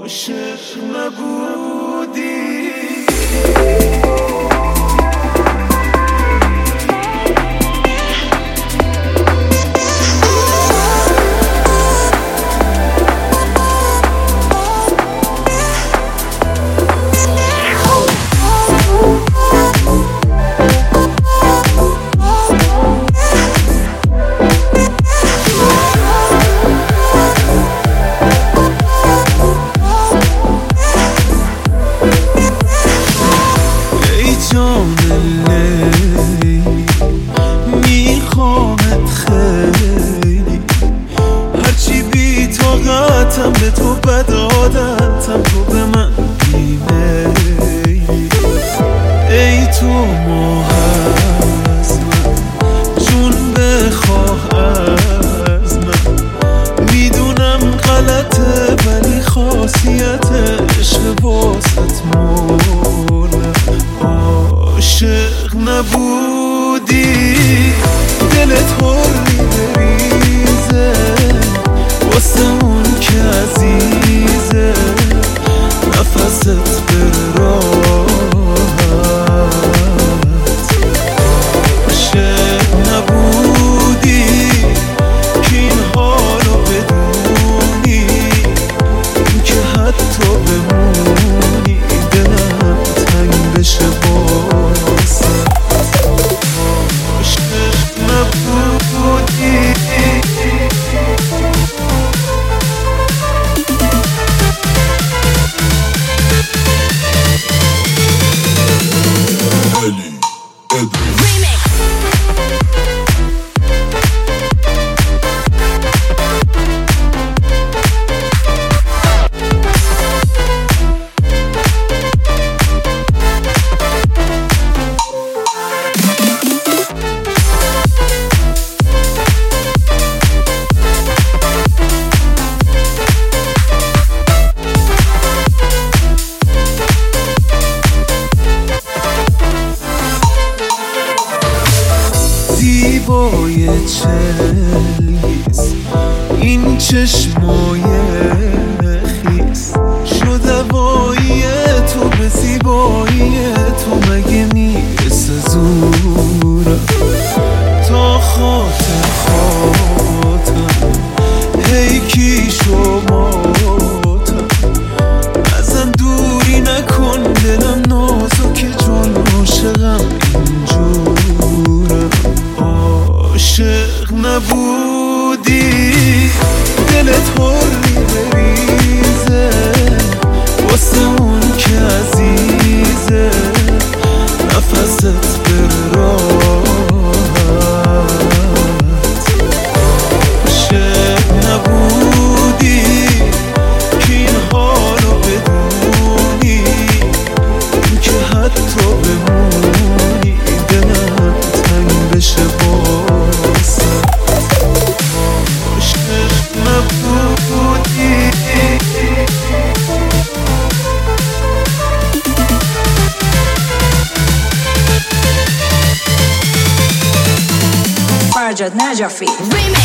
عاشق نبودی. میخوامت خیلی، هرچی بی طاقتم به تو بد عادتم، تو به من بیمیلی. ای تو ماه از من، جون بخواه از من، میدونم غلطه ولی خاصیت عشق واسط مولم. عاشق نبودی، دلت حری بریزه واسه اون که عزیزه، نفست بره راحت. عاشق نبودی که این حالو بدونی، این که حتی بمونی دلم تنگ بشه واسه. زیبای چلگیز این چشمای خیس، شد هوایی تو به زیبایی تو، مگه میرسه زورم تا خاطر خاطر پیکی شماتم. ازم دوری نکن دلم نازکه جون، عاشقم اینجورم. عاشق نبودی، دلت حری بریزه واسه اون که عزیزه، نفست بره راحت. عاشق نبودی که این حالو بدونی، این که حتی بمونی دلم تنگ بشه واسه. عاشق نبودی. فرجاد نجفی